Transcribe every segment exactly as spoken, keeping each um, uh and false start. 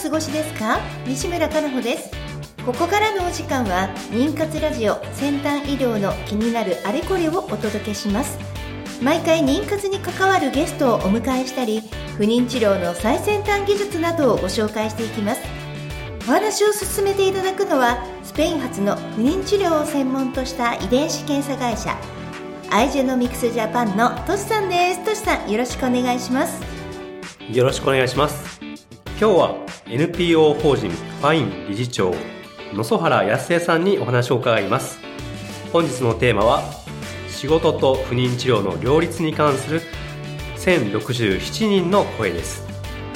過ごしですか？西村かなほです。ここからのお時間は妊活ラジオ、先端医療の気になるあれこれをお届けします。毎回妊活に関わるゲストをお迎えしたり、不妊治療の最先端技術などをご紹介していきます。お話を進めていただくのは、スペイン発の不妊治療を専門とした遺伝子検査会社アイジェノミクスジャパンのトシさんです。トシさん、よろしくお願いします。 よろしくお願いします。今日は エヌピーオー 法人ファイン理事長野曽原康江さんにお話を伺います。本日のテーマは、仕事と不妊治療の両立に関するせんろくじゅうななにんの声です。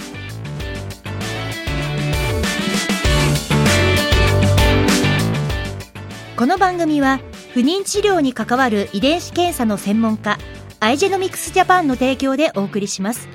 この番組は不妊治療に関わる遺伝子検査の専門家アイジェノミクスジャパンの提供でお送りします。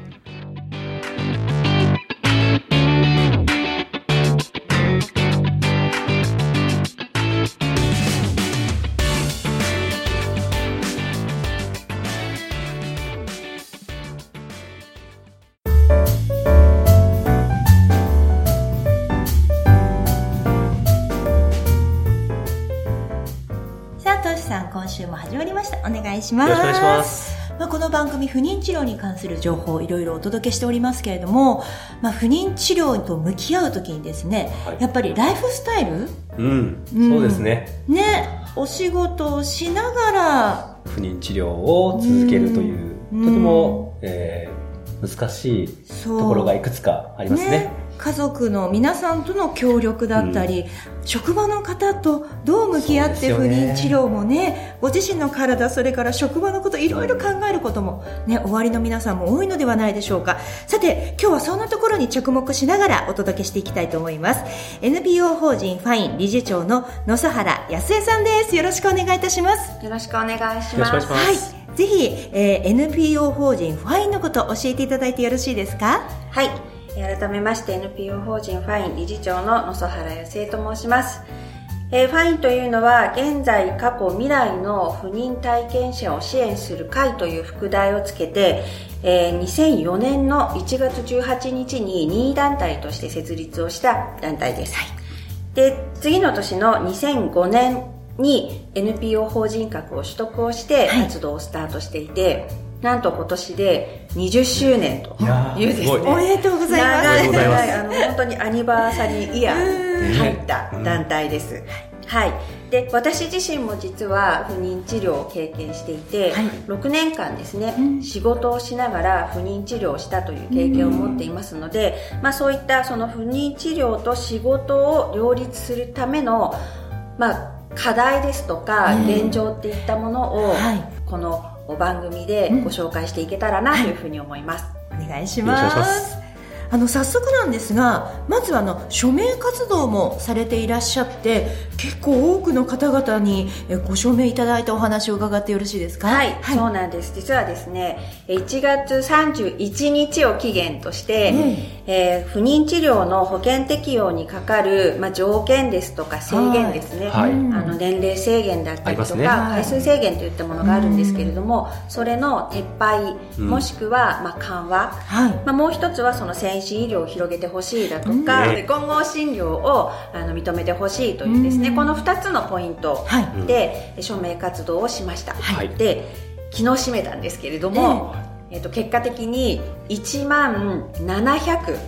今週も始まりました。お願いします。 よろしくお願いします。 まあ、この番組不妊治療に関する情報をいろいろお届けしておりますけれども、まあ、不妊治療と向き合うときにですね、はい、やっぱりライフスタイル、 うん、うん、そうですね。 ね、お仕事をしながら不妊治療を続けるという、うん、とても、えー、難しいところがいくつかありますね。ね、 家族の皆さんとの協力だったり、うん、職場の方とどう向き合って不妊治療もね、ご自身の体、それから職場のこと、いろいろ考えることもね、おありの皆さんも多いのではないでしょうか。さて、今日はそんなところに着目しながらお届けしていきたいと思います。 エヌピーオー 法人ファイン理事長の野曽原康江さんです。よろしくお願いいたします。 よろしくお願いします。 よろしくお願いします。 はい、ぜひ、えー、エヌピーオー 法人ファインのことを教えていただいてよろしいですか？ はい、改めまして エヌピーオー 法人ファイン理事長の野曽原康江と申します。えー、ファインというのは、現在、過去、未来の不妊体験者を支援する会という副題をつけて、えー、にせんよねんのいちがつじゅうはちにちに任意団体として設立をした団体です。はい、で、次の年のにせんごねんに エヌピーオー 法人格を取得をして活動をスタートしていて、はい、なんと今年でにじゅっしゅうねんというですね、 おめでとうございます。 長い長いあの本当にアニバーサリーイヤーに入った団体です。うん、はい。で、私自身も実は不妊治療を経験していて、はい、ろくねんかんですね、うん、仕事をしながら不妊治療をしたという経験を持っていますので、うん、まあそういったその不妊治療と仕事を両立するための、まあ課題ですとか、うん、現状っていったものを、はい、この番組でご紹介していけたらなというふうに思います。 うん、はい、お願いします。あの早速なんですが、まずあの署名活動もされていらっしゃって、結構多くの方々にご署名いただいたお話を伺ってよろしいですか？ はい、はい、そうなんです。実はですね、いちがつさんじゅういちにちを期限として、うん、えー、不妊治療の保険適用にかかる、まあ、条件ですとか制限ですね、はい、あの年齢制限だったりとか、ね、回数制限といったものがあるんですけれども、うん、それの撤廃、うん、もしくは、まあ、緩和、はい、まあ、もう一つはその先進医療を広げてほしいだとか、うん、で混合診療をあの認めてほしいというですね、うん、このふたつのポイントで、はい、署名活動をしました。はい、で、昨日締めたんですけれども、えーえー、と結果的にいちまんななひゃく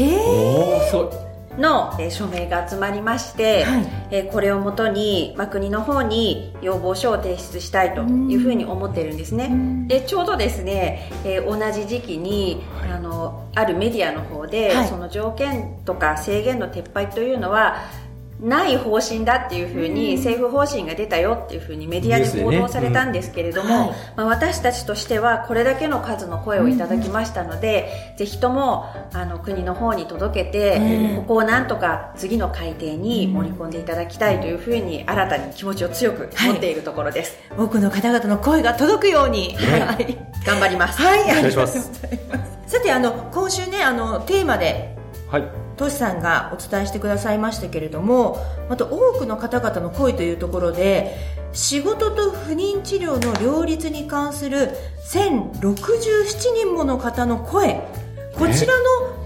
の、えー、署名が集まりまして、はい、えー、これをもとに、まあ、国の方に要望書を提出したいというふうに思っているんですね。で、ちょうどですね、えー、同じ時期に、はい、あのあるメディアの方で、はい、その条件とか制限の撤廃というのはない方針だっていうふうに政府方針が出たよっていうふうにメディアで報道されたんですけれども、ね、うん、はい、まあ、私たちとしてはこれだけの数の声をいただきましたので、うん、ぜひともあの国の方に届けて、うん、ここをなんとか次の改定に盛り込んでいただきたいというふうに新たに気持ちを強く持っているところです。 はい、多くの方々の声が届くように、 はいはい、頑張ります。 はい、 お願いします。 さて、あの今週ね、あのテーマで、はい、トシさんがお伝えしてくださいましたけれども、また多くの方々の声というところで、仕事と不妊治療の両立に関するせんろくじゅうななにんもの方の声、こちらの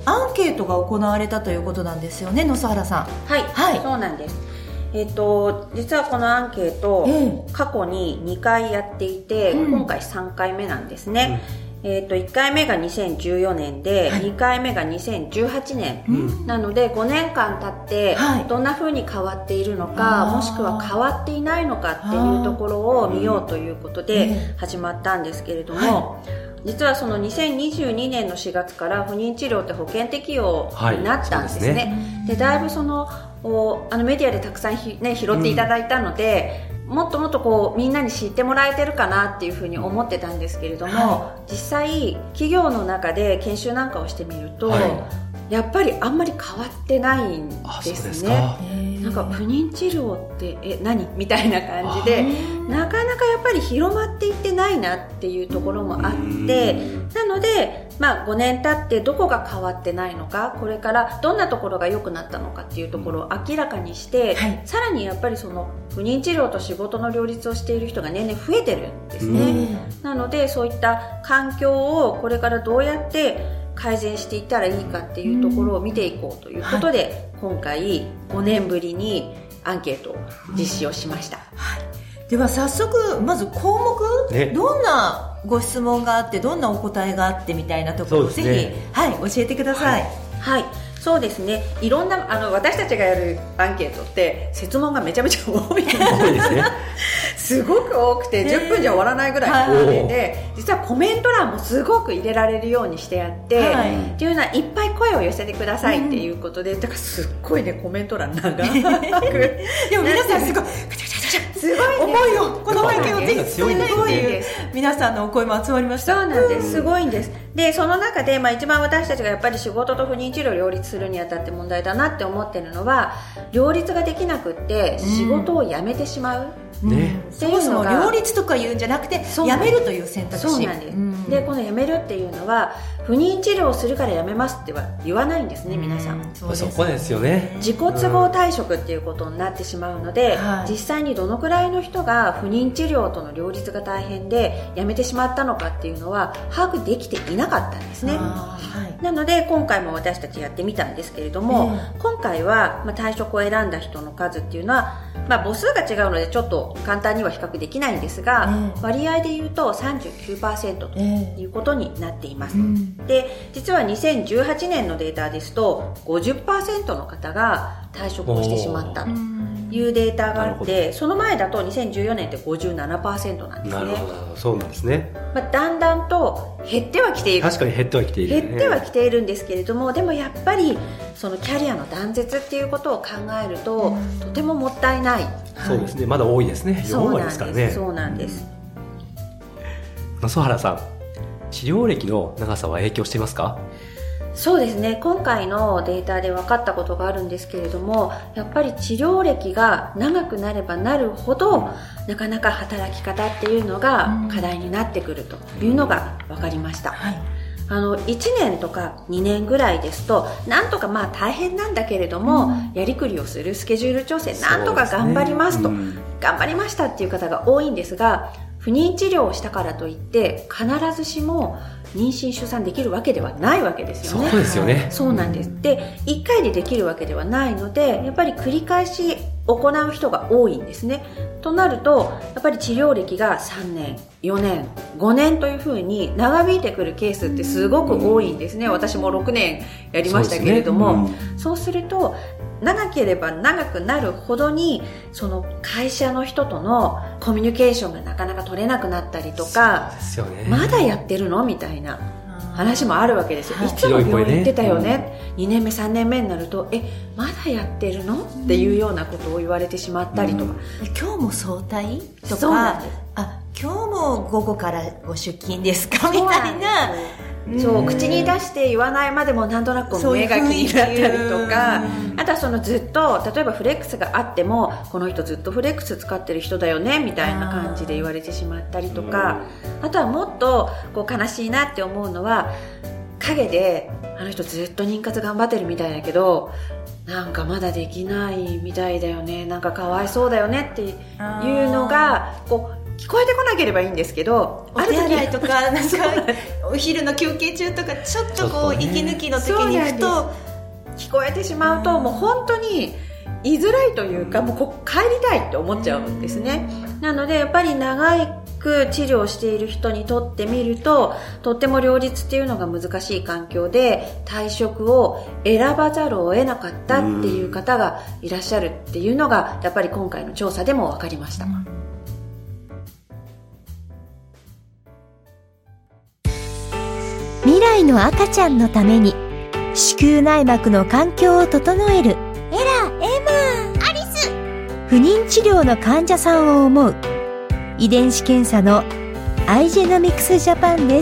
アンケートが行われたということなんですよね、野沢原さん。 はい、はい、そうなんです。えっと、実はこのアンケート、えー、過去ににかいやっていて、うん、今回さんかいめなんですね。うん、えっと、いっかいめがにせんじゅうよねんで、はい、にかいめがにせんじゅうはちねん、うん、なのでごねんかん経ってどんな風に変わっているのか、はい、もしくは変わっていないのかっていうところを見ようということで始まったんですけれども、はい、実はそのにせんにじゅうにねんのしがつから不妊治療って保険適用になったんですね。はい、でねでだいぶそのあのメディアでたくさんひ、ね、拾っていただいたので、うん、もっともっとこうみんなに知ってもらえてるかなっていうふうに思ってたんですけれども、はい、実際企業の中で研修なんかをしてみると、はい、やっぱりあんまり変わってないんですね。なんか不妊治療ってえ何みたいな感じでなかなかやっぱり広まっていってないなっていうところもあって、なので、まあ、ごねん経ってどこが変わってないのか、これからどんなところが良くなったのかっていうところを明らかにして、はい、さらにやっぱりその不妊治療と仕事の両立をしている人が年々増えてるんですね。なのでそういった環境をこれからどうやって改善していったらいいかっていうところを見ていこうということで、はい、今回ごねんぶりにアンケートを実施をしました。はい、 では早速まず項目、ね、どんなご質問があってどんなお答えがあってみたいなところを、ね、ぜひ、はい、教えてください。 はい、はい、そうですね。いろんなあの私たちがやるアンケートって設問がめちゃめちゃ多い多いですね。すごく多くてじゅっぷんじゃ終わらないぐらい多いので、実はコメント欄もすごく入れられるようにしてやって、はい、っていうのはいっぱい声を寄せてくださいっていうことで、うん、だからすっごいねコメント欄長くでも皆さんすごいすごい思いをこの背景をぜひ伝えたいという皆さんのお声も集まりました。 そうなんです、すごいんです。でその中で、まあ、一番私たちがやっぱり仕事と不妊治療を両立するにあたって問題だなって思ってるのは、両立ができなくって仕事を辞めてしまう、 うんね、っていうのが両立とか言うんじゃなくて辞めるという選択肢。 そうなんです、うん、でこの辞めるっていうのは不妊治療をするから辞めますっては言わないんですね、皆さん。 そうですね、そこですよね。 自己都合退職っていうことになってしまうので、うん、実際にどのくらいの人が不妊治療との両立が大変で辞めてしまったのかっていうのは把握できていなかったんですね。はい、なので今回も私たちやってみたんですけれども、えー、今回は、まあ、退職を選んだ人の数っていうのは、まあ、母数が違うのでちょっと簡単には比較できないんですが、えー、割合でいうと さんじゅうきゅうパーセント ということになっています。えーうんで実はにせんじゅうはちねんのデータですと ごじゅっパーセント の方が退職をしてしまったというデータがあって、その前だとにせんじゅうよねんって ごじゅうななパーセント なんですね。 なるほど、そうなんですね。 まあ、だんだんと減ってはきている。 確かに減ってはきている、ね、 減ってはきているんですけれども、でもやっぱりそのキャリアの断絶っていうことを考えるととてももったいない。 そうですね、まだ多いですね。よんわりですからね。 そうなんです。 野曽原さん、治療歴の長さは影響していますか？ そうですね、今回のデータで分かったことがあるんですけれども、やっぱり治療歴が長くなればなるほど、うん、なかなか働き方っていうのが課題になってくるというのが分かりました。うんはい、あのいちねんとかにねんぐらいですとなんとかまあ大変なんだけれども、うん、やりくりをするスケジュール調整なんとか頑張りますと、ねうん、頑張りましたっていう方が多いんですが、不妊治療をしたからといって必ずしも妊娠出産できるわけではないわけですよね。 そうですよね。 そうなんです。で、いっかいでできるわけではないので、やっぱり繰り返し行う人が多いんですね。となると、やっぱり治療歴がさんねん、よねん、ごねんというふうに長引いてくるケースってすごく多いんですね。私もろくねんやりましたけれども、そうですね。うん、そうすると長ければ長くなるほどにその会社の人とのコミュニケーションがなかなか取れなくなったりとか、 そうですよね、 まだやってるのみたいな話もあるわけですよ。いつも病院行ってたよね、ねうん、にねんめさんねんめになるとえまだやってるのっていうようなことを言われてしまったりとか、 うん、今日も早退とか、あ今日も午後からご出勤ですかみたいな、 そう口に出して言わないまでもなんとなく無描きになったりとか、あとはそのずっと例えばフレックスがあってもこの人ずっとフレックス使ってる人だよねみたいな感じで言われてしまったりとか、あとはもっとこう悲しいなって思うのは陰であの人ずっと妊活頑張ってるみたいだけどなんかまだできないみたいだよね、なんかかわいそうだよねっていうのがこう聞こえてこなければいいんですけど、 お手洗いとかなんかお昼の休憩中とかちょっとこう息抜きの時にふと聞こえてしまうと、もう本当に言いづらいというか、もうこ帰りたいって思っちゃうんですね。なのでやっぱり長く治療している人にとってみると、とっても両立っていうのが難しい環境で退職を選ばざるを得なかったっていう方がいらっしゃるっていうのが、やっぱり今回の調査でも分かりました。 未来の赤ちゃんのために子宮内膜の環境を整えるエラ、エマ、アリス。不妊治療の患者さんを思う遺伝子検査のアイジェノミクスジャパンです。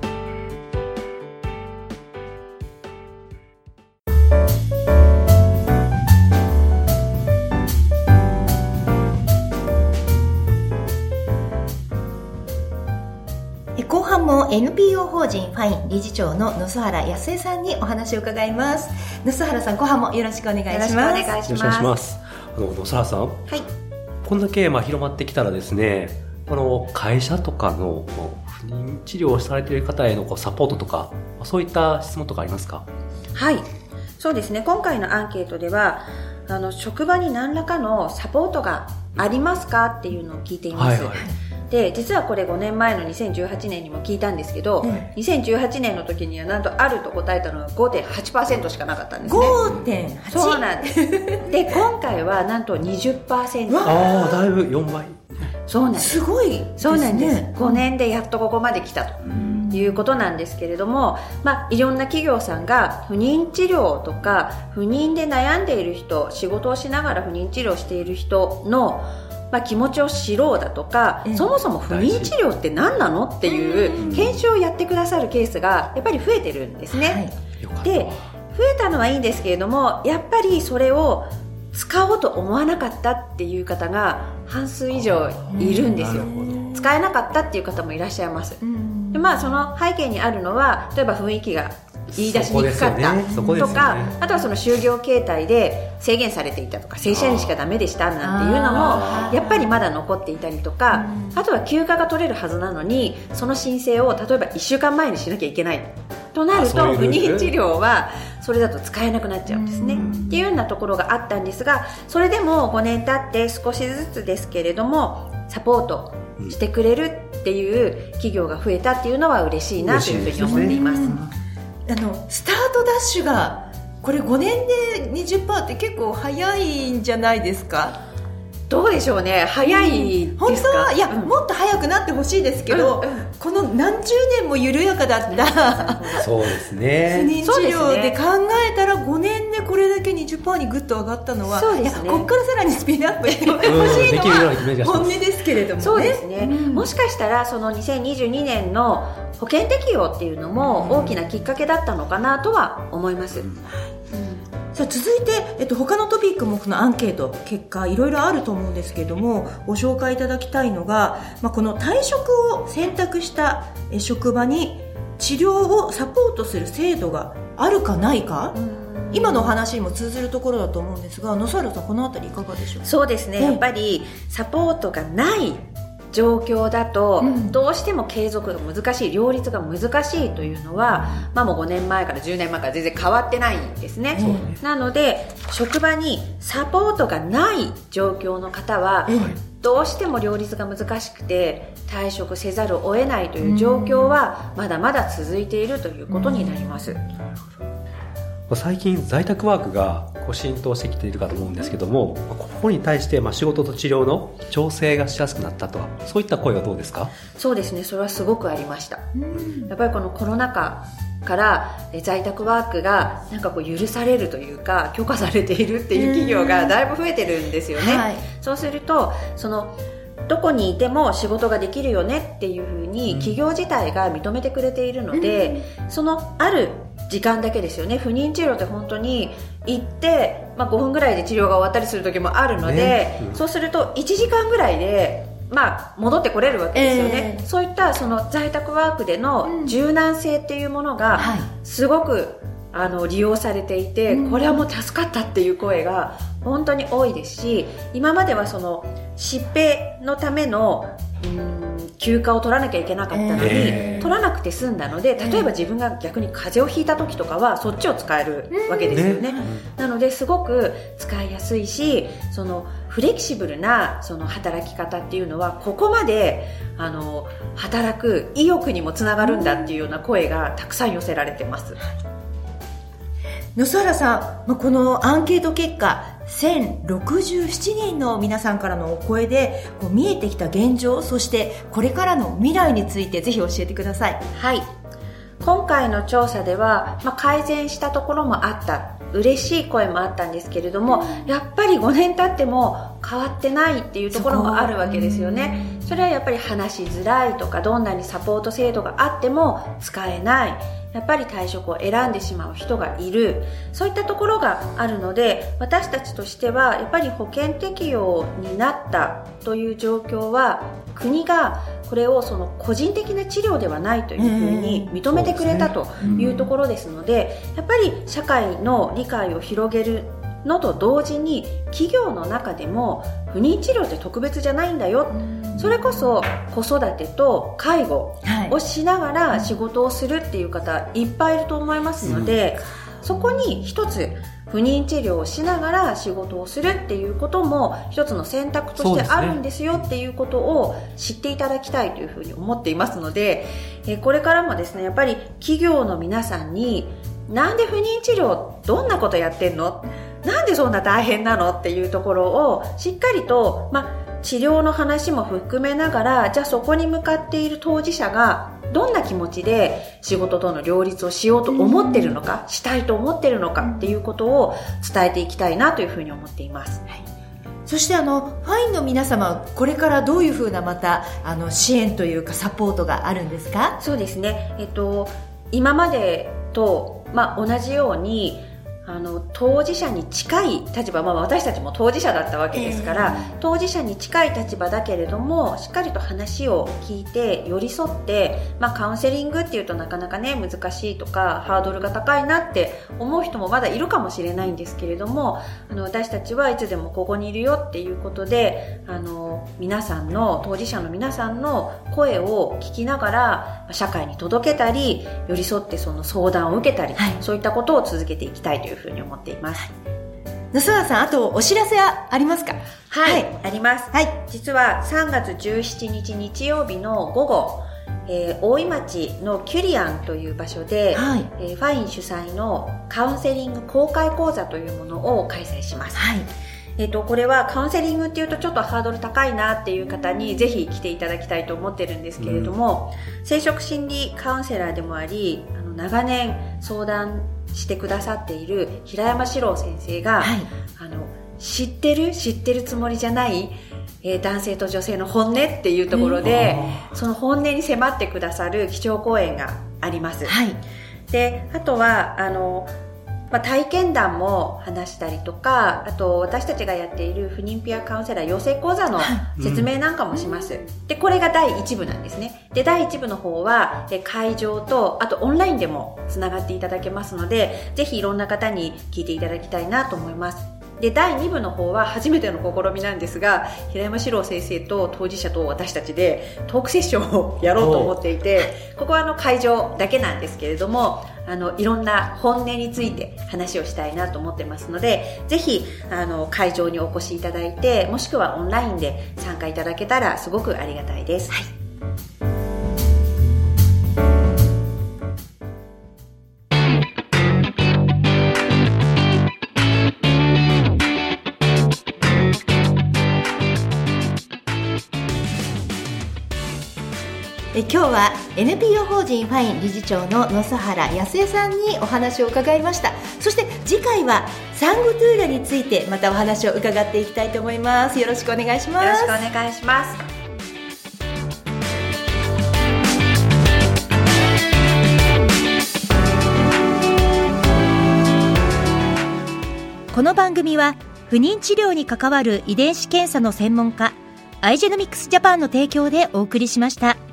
後半も エヌピーオー 法人ファイン理事長の野須原康江さんにお話を伺います。野須原さん、後半もよろしくお願いします。 よろしくお願いします。 よろしくお願いします。あの野須原さん、はい、こんだけまあ広まってきたらですね、この会社とかの不妊治療をされている方へのこうサポートとか、そういった質問とかありますか？ はい、そうですね。今回のアンケートでは、あの職場に何らかのサポートがありますかっていうのを聞いています。はいはい。で、実はこれごねんまえのにせんじゅうはちねんにも聞いたんですけど、うん、にせんじゅうはちねんの時にはなんとあると答えたのが ごてんはちパーセント しかなかったんですね。 ごてんはち? そうなんですで、今回はなんと にじゅっパーセント。 ああ、だいぶよんばい。 そうなんです。 すごいですね。 そうなんです。ごねんでやっとここまで来たということなんですけれども、まあ、いろんな企業さんが不妊治療とか不妊で悩んでいる人、仕事をしながら不妊治療している人のまあ、気持ちを知ろうだとか、そもそも不妊治療って何なのっていう研修をやってくださるケースがやっぱり増えてるんですね。はい、で、増えたのはいいんですけれども、やっぱりそれを使おうと思わなかったっていう方が半数以上いるんですよ。使えなかったっていう方もいらっしゃいます。で、まあ、その背景にあるのは、例えば雰囲気が言い出しにくかったとか、ねね、あとはその就業形態で制限されていたとか、正社員しかダメでしたなんていうのもやっぱりまだ残っていたりとか、あとは休暇が取れるはずなのにその申請を例えばいっしゅうかんまえにしなきゃいけないとなると、不妊治療はそれだと使えなくなっちゃうんですねっていうようなところがあったんですが、それでもごねん経って少しずつですけれどもサポートしてくれるっていう企業が増えたっていうのは嬉しいなというふうに思っています。 あのスタートダッシュがこれごねんで にじゅっパーセント って結構早いんじゃないですか？ どうでしょうね。早いですか？ 本当はいや、うん、もっと早くなってほしいですけど、うんうん、この何十年も緩やかだったそうですね、 不妊治療で考えたらごねんでこれだけ にじゅっパーセント にグッと上がったのは、 そうですね、 いやここからさらにスピードアップしてほしいのは本音ですけれどもね。 そうですね、うん、もしかしたらそのにせんにじゅうにねんの保険適用っていうのも大きなきっかけだったのかなとは思います。うん、 さあ続いて、えっと、他のトピックもこのアンケート結果いろいろあると思うんですけども、ご紹介いただきたいのが、まあ、この退職を選択した職場に治療をサポートする制度があるかないか、今のお話にも通ずるところだと思うんですが、野沢さんこのあたりいかがでしょうか？ そうですね、やっぱりサポートがない状況だと、うん、どうしても継続が難しい、両立が難しいというのは、まあ、もうごねんまえからじゅうねんまえから全然変わってないんですね。うん、なので職場にサポートがない状況の方は、うん、どうしても両立が難しくて退職せざるを得ないという状況はまだまだ続いているということになります。うん、 最近在宅ワークが浸透してきているかと思うんですけども、ここに対してまあ仕事と治療の調整がしやすくなったとは、そういった声はどうですか？ そうですね、それはすごくありました。やっぱりこのコロナ禍から在宅ワークがなんかこう許されるというか許可されているっていう企業がだいぶ増えてるんですよね。はい、そうするとそのどこにいても仕事ができるよねっていうふうに企業自体が認めてくれているので、そのある時間だけですよね。不妊治療って本当に行って、まあ、ごふんぐらいで治療が終わったりする時もあるので、ね、うん、そうするといちじかんぐらいで、まあ、戻ってこれるわけですよね。えー、そういったその在宅ワークでの柔軟性っていうものがすごく、あの利用されていて、うん、これはもう助かったっていう声が本当に多いですし、今まではその疾病のためのうーん休暇を取らなきゃいけなかったのに、えー、取らなくて済んだので、例えば自分が逆に風邪をひいた時とかはそっちを使えるわけですよね、ね、なのですごく使いやすいし、そのフレキシブルなその働き方っていうのはここまであの働く意欲にもつながるんだっていうような声がたくさん寄せられてます。 野須原さん、このアンケート結果せんろくじゅうななにんの皆さんからのお声でこう見えてきた現状、そしてこれからの未来についてぜひ教えてください。 はい、今回の調査では、まあ、改善したところもあった、嬉しい声もあったんですけれども、やっぱりごねん経っても変わってないっていうところもあるわけですよね。それはやっぱり話しづらいとか、どんなにサポート制度があっても使えない、やっぱり退職を選んでしまう人がいる、そういったところがあるので、私たちとしてはやっぱり保険適用になったという状況は、国がこれをその個人的な治療ではないというふうに認めてくれたというところですので、やっぱり社会の理解を広げるのと同時に、企業の中でも不妊治療って特別じゃないんだよ、それこそ子育てと介護をしながら仕事をするっていう方いっぱいいると思いますので、そこに一つ不妊治療をしながら仕事をするっていうことも一つの選択としてあるんですよっていうことを知っていただきたいというふうに思っていますので、えこれからもですね、やっぱり企業の皆さんに、なんで不妊治療どんなことやってんの、なんでそんな大変なのっていうところをしっかりと、まあ、治療の話も含めながら、じゃあそこに向かっている当事者がどんな気持ちで仕事との両立をしようと思ってるのか、したいと思ってるのかっていうことを伝えていきたいなというふうに思っています。 はい、そしてあのファインの皆様、これからどういうふうなまたあの支援というかサポートがあるんですか？ そうですね、えっと、今までと、まあ、同じようにあの当事者に近い立場、まあ、私たちも当事者だったわけですから、えー、当事者に近い立場だけれども、しっかりと話を聞いて寄り添って、まあ、カウンセリングっていうとなかなかね難しいとかハードルが高いなって思う人もまだいるかもしれないんですけれども、あの私たちはいつでもここにいるよっていうことで、あの皆さんの当事者の皆さんの声を聞きながら社会に届けたり、寄り添ってその相談を受けたり、はい、そういったことを続けていきたいというふうに思っています。 野須原さん、あとお知らせありますか？ はい、はい、あります。はい、実はさんがつじゅうしちにち日曜日の午後、えー、大井町のキュリアンという場所で、はい、えー、ファイン主催のカウンセリング公開講座というものを開催します。はい、えーと、これはカウンセリングっていうとちょっとハードル高いなっていう方にぜひ来ていただきたいと思ってるんですけれども、うん、生殖心理カウンセラーでもあり、あの長年相談してくださっている平山史郎先生が、はい、あの知ってる知ってるつもりじゃない、えー、男性と女性の本音っていうところで、うん、その本音に迫ってくださる基調講演があります。はい、であとはあのまあ、体験談も話したりとか、あと私たちがやっている不妊ピアカウンセラー養成講座の説明なんかもします。うん、で、これがだいいち部なんですね。で、だいいち部の方は会場と、あとオンラインでもつながっていただけますので、ぜひいろんな方に聞いていただきたいなと思います。で、だいに部の方は初めての試みなんですが、平山史郎先生と当事者と私たちでトークセッションをやろうと思っていて、ここはあの会場だけなんですけれども、あのいろんな本音について話をしたいなと思ってますので、ぜひあの会場にお越しいただいて、もしくはオンラインで参加いただけたらすごくありがたいです。はい、 え今日は エヌピーオー 法人ファイン理事長の野須原康江さんにお話を伺いました。そして次回はサングトゥーラについてまたお話を伺っていきたいと思います。よろしくお願いします。 よろしくお願いします。 この番組は不妊治療に関わる遺伝子検査の専門家アイジェノミクスジャパンの提供でお送りしました。